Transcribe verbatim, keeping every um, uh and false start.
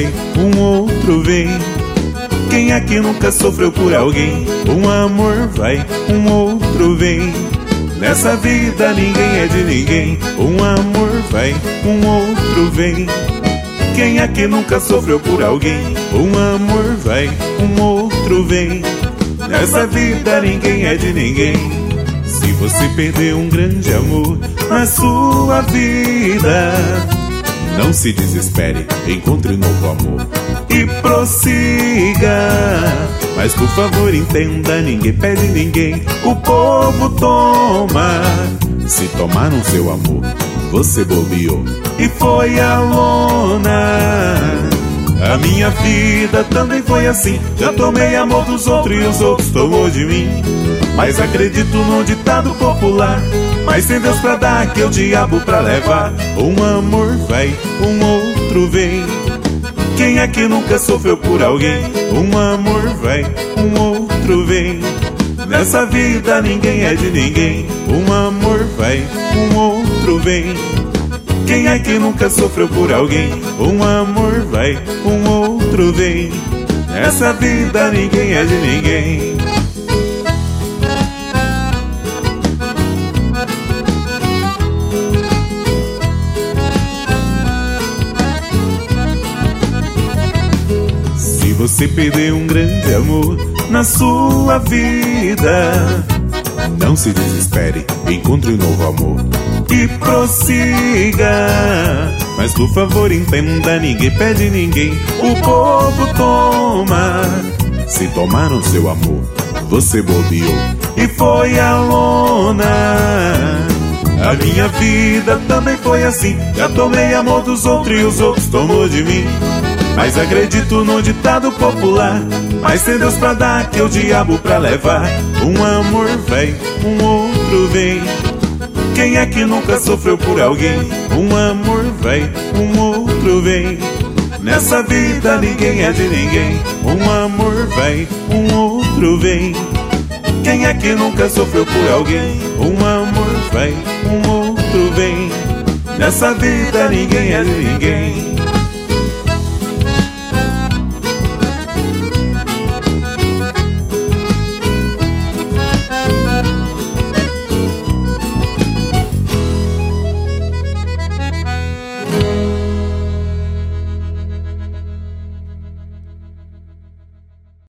vai, um outro vem. Quem é que nunca sofreu por alguém? Um amor vai, um outro vem. Nessa vida ninguém é de ninguém. Um amor vai, um outro vem. Quem é que nunca sofreu por alguém? Um amor vai, um outro vem. Nessa vida ninguém é de ninguém. Se você perder um grande amor na sua vida, não se desespere, encontre um novo amor e prossiga. Mas por favor entenda, ninguém pede ninguém, o povo toma. Se tomaram seu amor, você bobeou e foi à lona. A minha vida também foi assim. Já tomei amor dos outros e os outros tomou de mim. Mas acredito no ditado popular: mas tem Deus pra dar, que é o diabo pra levar. Um amor vai, um outro vem. Quem é que nunca sofreu por alguém? Um amor vai, um outro vem. Nessa vida ninguém é de ninguém. Um amor vai, um outro vem. Quem é que nunca sofreu por alguém? Um amor vai, um outro vem. Nessa vida ninguém é de ninguém. Se você perder um grande amor na sua vida, não se desespere, encontre um novo amor e prossiga. Mas por favor entenda, ninguém pede ninguém, o povo toma. Se tomaram seu amor, você bobeou e foi à lona. A minha vida também foi assim. Já tomei amor dos outros e os outros tomou de mim. Mas acredito no ditado popular: mas tem Deus pra dar, que é o diabo pra levar. Um amor vai, um outro vem. Quem é que nunca sofreu por alguém? Um amor vai, um outro vem. Nessa vida ninguém é de ninguém. Um amor vai, um outro vem. Quem é que nunca sofreu por alguém? Um amor vai, um outro vem. Nessa vida ninguém é de ninguém.